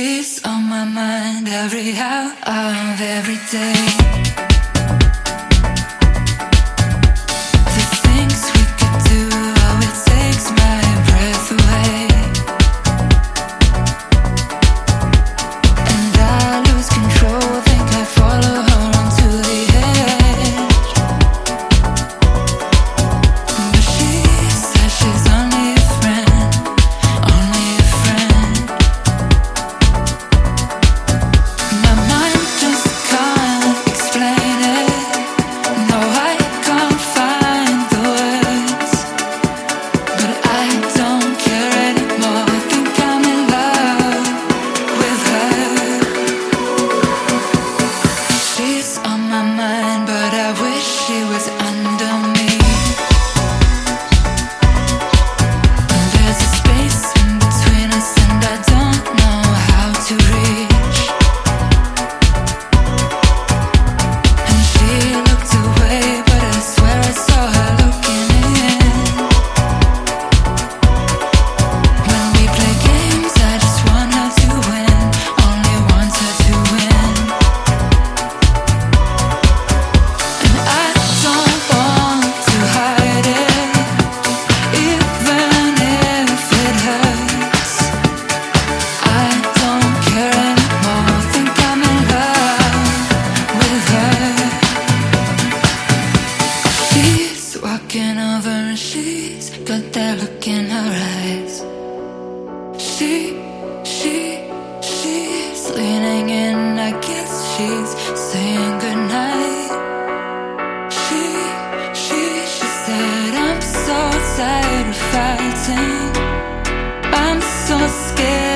She's on my mind every hour of every day. The things we could do, oh, it takes my breath away. And I lose control, think I follow her onto the edge. But she says she's only a friend, only a friend. My mind just can't explain it. No, I can't find the words. But I don't care anymore. I think I'm in love with her. She's on my mind, but I wish she was under me. There's a space in between us, and I don't know how to reach. And she looked away, but I swear I saw her looking in. When we play games, I just want her to win, only want her to win. And I don't want to hide it, even if it hurts. I don't care anymore, think I'm in love with her. She's walking over and she's got that look in her eyes. She's leaning in, I guess she's saying goodnight. She said, I'm so tired of fighting. I'm so scared